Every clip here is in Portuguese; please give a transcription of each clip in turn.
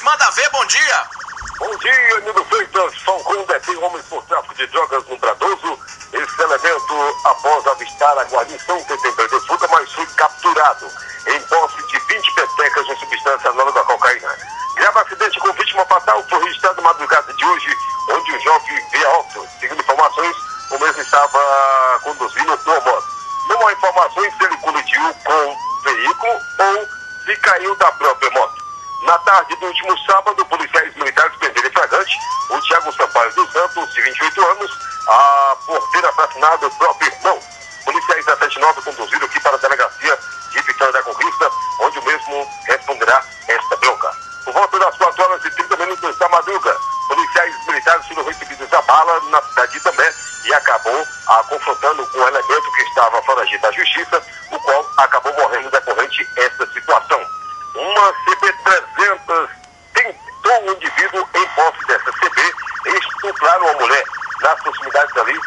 Manda ver, bom dia. Bom dia, Nilo Freitas. Falcão detém homens por tráfico de drogas no Bradoso. Esse elemento, após avistar a guarnição, tentou de fuga, mas foi capturado em posse de 20 petecas de substância análoga à cocaína. Grave acidente com vítima fatal foi registrado na madrugada de hoje, onde o jovem veio a óbito. Segundo informações, o mesmo estava conduzindo uma moto. Não há informações se ele colidiu com veículo ou se caiu da própria moto. Na tarde do último sábado, policiais militares prenderam em flagrante o Thiago Sampaio dos Santos, de 28 anos, por ter assassinado o próprio irmão. Policiais da 79 conduziram aqui para a delegacia de Vitória da Conquista, onde o mesmo responderá esta bronca. Por volta das 4h30 da madruga, policiais militares foram recebidos a bala na cidade de Itambé e acabou confrontando com um elemento que estava foragido da justiça, o qual acabou morrendo decorrente esta situação. Uma CB300 tentou um indivíduo em posse dessa CB estuprar uma mulher nas proximidades ali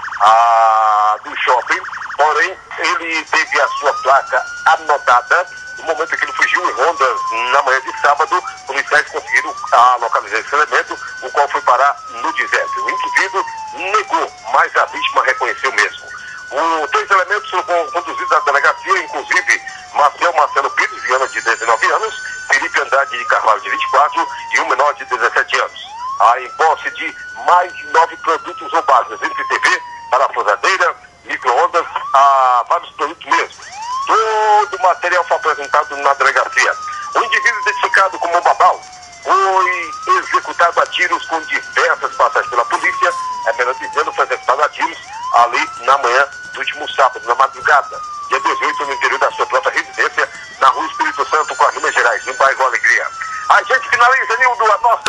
do shopping, porém ele teve a sua placa anotada. No momento que ele fugiu em rondas na manhã de sábado, policiais conseguiram localizar esse elemento, o qual foi parar no deserto. O indivíduo negou, mas a vítima reconheceu mesmo. Os 2 elementos foram conduzidos à delegacia, inclusive Marcelo Pires, Viana, de 19 anos, Felipe Andrade de Carvalho, de 24, e um menor de 17 anos. Em posse de mais de 9 produtos roubados, entre TV, parafusadeira, micro-ondas, vários produtos mesmo. Todo o material foi apresentado na delegacia. O indivíduo identificado como Babal foi executado a tiros com diversas passagens pela polícia. É melhor dizendo, foi executado a tiros ali na manhã do último sábado, na madrugada, dia 18, no interior da sua própria residência, na rua Espírito Santo, com a Minas Gerais, no bairro Alegria. A gente finaliza, Nildo, a nossa